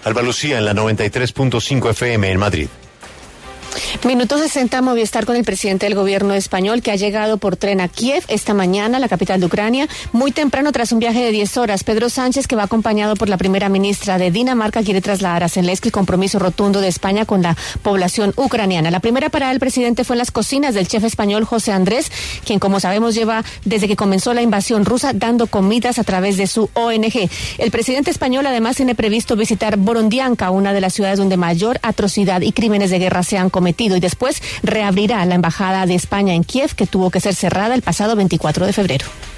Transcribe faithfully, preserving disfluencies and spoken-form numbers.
Alba Lucía en la noventa y tres punto cinco F M en Madrid. Minuto sesenta, Movistar con el presidente del gobierno español que ha llegado por tren a Kiev esta mañana, la capital de Ucrania, muy temprano tras un viaje de diez horas. Pedro Sánchez, que va acompañado por la primera ministra de Dinamarca, quiere trasladar a Zelensky el compromiso rotundo de España con la población ucraniana. La primera parada del presidente fue en las cocinas del chef español José Andrés, quien, como sabemos, lleva desde que comenzó la invasión rusa dando comidas a través de su O N G. El presidente español además tiene previsto visitar Borodianka, una de las ciudades donde mayor atrocidad y crímenes de guerra se han cometido, y después reabrirá la embajada de España en Kiev, que tuvo que ser cerrada el pasado veinticuatro de febrero.